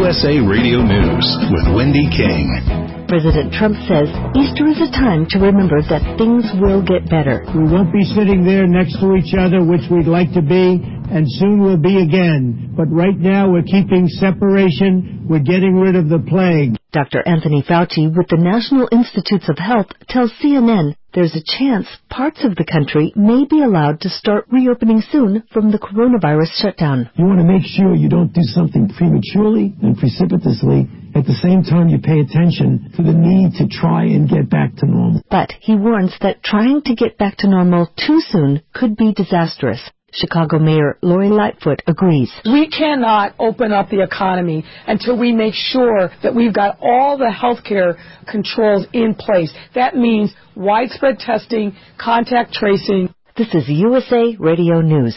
USA Radio News with Wendy King. President Trump says Easter is a time to remember that things will get better. We won't be sitting there next to each other, which we'd like to be, and soon we'll be again. But right now we're keeping separation. We're getting rid of the plague. Dr. Anthony Fauci with the National Institutes of Health tells CNN there's a chance parts of the country may be allowed to start reopening soon from the coronavirus shutdown. You want to make sure you don't do something prematurely and precipitously. At the same time, you pay attention to the need to try and get back to normal. But he warns that trying to get back to normal too soon could be disastrous. Chicago Mayor Lori Lightfoot agrees. We cannot open up the economy until we make sure that we've got all the healthcare controls in place. That means widespread testing, contact tracing. This is USA Radio News.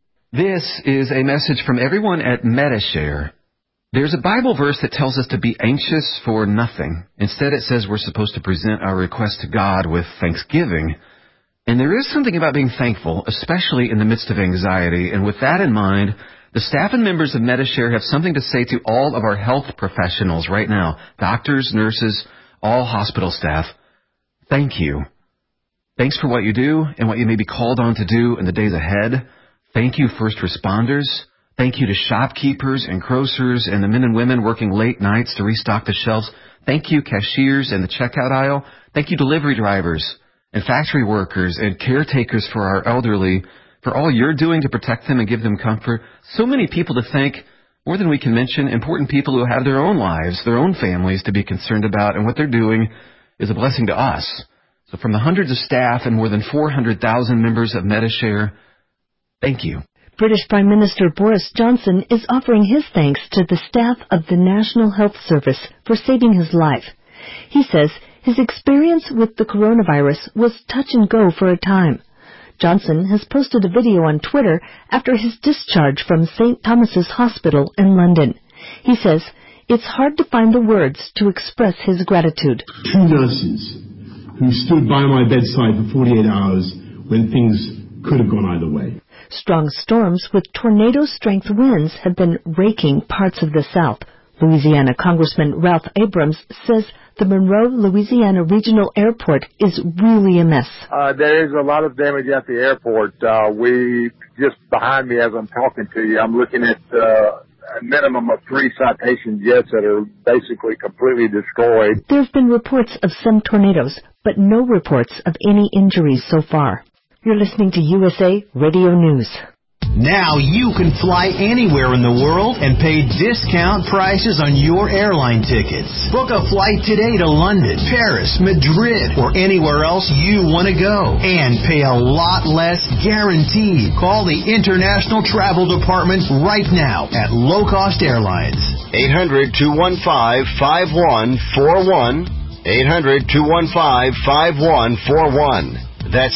This is a message from everyone at Medi-Share. There's a Bible verse that tells us to be anxious for nothing. Instead, it says we're supposed to present our request to God with thanksgiving. And there is something about being thankful, especially in the midst of anxiety. And with that in mind, the staff and members of Medi-Share have something to say to all of our health professionals right now. Doctors, nurses, all hospital staff. Thank you. Thanks for what you do and what you may be called on to do in the days ahead. Thank you, first responders. Thank you to shopkeepers and grocers and the men and women working late nights to restock the shelves. Thank you, cashiers in the checkout aisle. Thank you, delivery drivers and factory workers and caretakers for our elderly, for all you're doing to protect them and give them comfort. So many people to thank, more than we can mention, important people who have their own lives, their own families to be concerned about, and what they're doing is a blessing to us. So from the hundreds of staff and more than 400,000 members of Medi-Share, thank you. British Prime Minister Boris Johnson is offering his thanks to the staff of the National Health Service for saving his life. He says his experience with the coronavirus was touch and go for a time. Johnson has posted a video on Twitter after his discharge from St. Thomas's Hospital in London. He says it's hard to find the words to express his gratitude. 2 nurses who stood by my bedside for 48 hours when things could have gone either way. Strong storms with tornado-strength winds have been raking parts of the South. Louisiana Congressman Ralph Abrams says the Monroe, Louisiana Regional Airport is really a mess. There is a lot of damage at the airport. We just behind me as I'm talking to you, I'm looking at a minimum of 3 Citation jets that are basically completely destroyed. There have been reports of some tornadoes, but no reports of any injuries so far. You're listening to USA Radio News. Now you can fly anywhere in the world and pay discount prices on your airline tickets. Book a flight today to London, Paris, Madrid, or anywhere else you want to go. And pay a lot less guaranteed. Call the International Travel Department right now at Low Cost Airlines. 800-215-5141. 800-215-5141. That's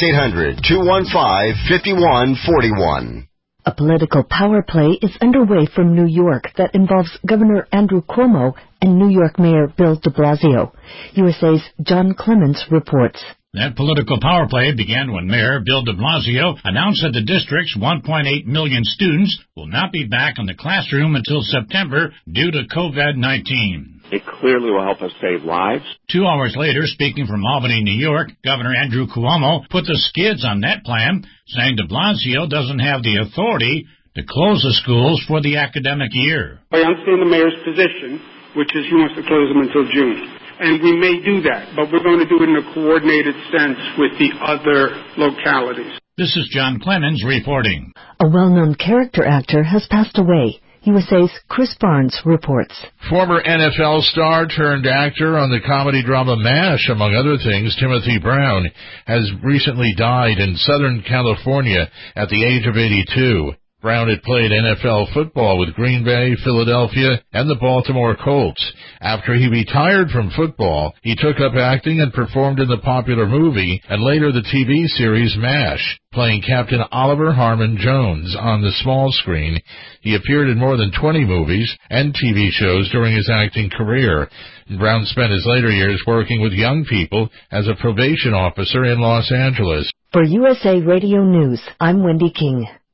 800-215-5141. A political power play is underway from New York that involves Governor Andrew Cuomo and New York Mayor Bill de Blasio. USA's John Clemens reports. That political power play began when Mayor Bill de Blasio announced that the district's 1.8 million students will not be back in the classroom until September due to COVID-19. It clearly will help us save lives. 2 hours later, speaking from Albany, New York, Governor Andrew Cuomo put the skids on that plan, saying de Blasio doesn't have the authority to close the schools for the academic year. I understand the mayor's position, which is he wants to close them until June. And we may do that, but we're going to do it in a coordinated sense with the other localities. This is John Clemens reporting. A well-known character actor has passed away. USA's Chris Barnes reports. Former NFL star turned actor on the comedy drama MASH, among other things, Timothy Brown, has recently died in Southern California at the age of 82. Brown had played NFL football with Green Bay, Philadelphia, and the Baltimore Colts. After he retired from football, he took up acting and performed in the popular movie and later the TV series MASH, playing Captain Oliver Harmon Jones on the small screen. He appeared in more than 20 movies and TV shows during his acting career. Brown spent his later years working with young people as a probation officer in Los Angeles. For USA Radio News, I'm Wendy King.